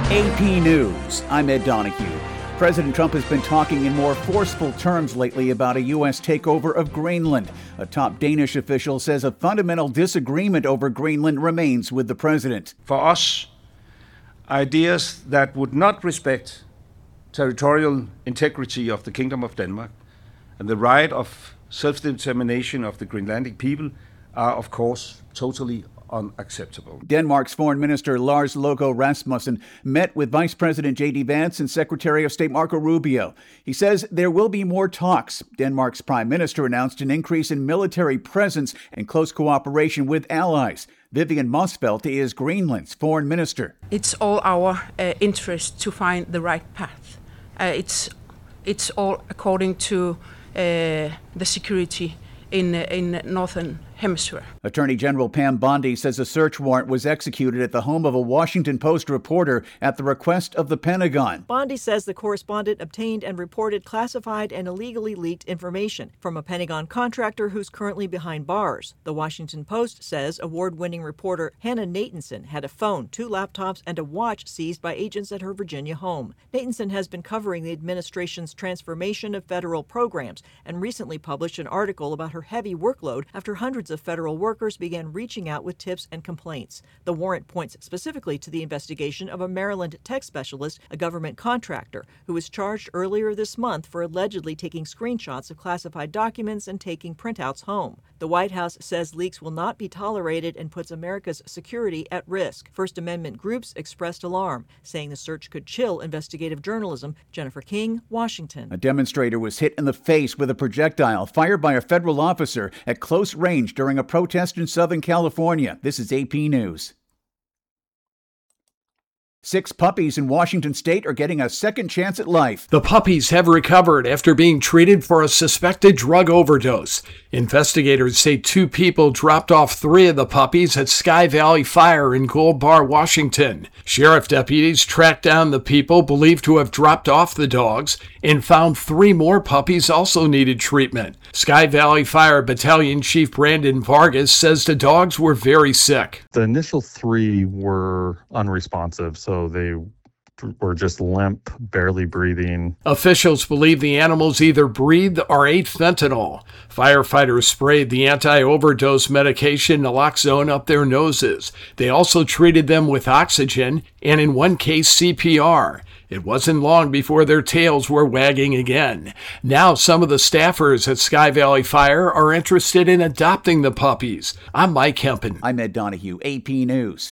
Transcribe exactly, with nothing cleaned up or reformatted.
A P News, I'm Ed Donahue. President Trump has been talking in more forceful terms lately about a U S takeover of Greenland. A top Danish official says a fundamental disagreement over Greenland remains with the president. For us, ideas that would not respect territorial integrity of the Kingdom of Denmark and the right of self-determination of the Greenlandic people are, of course, totally unacceptable. Denmark's Foreign Minister Lars Løkke Rasmussen met with Vice President J D Vance and Secretary of State Marco Rubio. He says there will be more talks. Denmark's Prime Minister announced an increase in military presence and close cooperation with allies. Vivian Motzfeldt is Greenland's Foreign Minister. It's all our uh, interest to find the right path. Uh, it's it's all according to uh, the security in uh, in Northern Hemisphere. Attorney General Pam Bondi says a search warrant was executed at the home of a Washington Post reporter at the request of the Pentagon. Bondi says the correspondent obtained and reported classified and illegally leaked information from a Pentagon contractor who's currently behind bars. The Washington Post says award-winning reporter Hannah Natanson had a phone, two laptops, and a watch seized by agents at her Virginia home. Natanson has been covering the administration's transformation of federal programs and recently published an article about her heavy workload after hundreds of federal workers began reaching out with tips and complaints. The warrant points specifically to the investigation of a Maryland tech specialist, a government contractor, who was charged earlier this month for allegedly taking screenshots of classified documents and taking printouts home. The White House says leaks will not be tolerated and puts America's security at risk. First Amendment groups expressed alarm, saying the search could chill investigative journalism. Jennifer King, Washington. A demonstrator was hit in the face with a projectile fired by a federal officer at close range during a protest in Southern California. This is A P News. Six puppies in Washington state are getting a second chance at life. The puppies have recovered after being treated for a suspected drug overdose. Investigators say two people dropped off three of the puppies at Sky Valley Fire in Gold Bar, Washington. Sheriff deputies tracked down the people believed to have dropped off the dogs and found three more puppies also needed treatment. Sky Valley Fire Battalion Chief Brandon Vargas says the dogs were very sick. The initial three were unresponsive, so So they were just limp, barely breathing. Officials believe the animals either breathed or ate fentanyl. Firefighters sprayed the anti-overdose medication naloxone up their noses. They also treated them with oxygen and, in one case, C P R. It wasn't long before their tails were wagging again. Now some of the staffers at Sky Valley Fire are interested in adopting the puppies. I'm Mike Hempen. I'm Ed Donahue, A P News.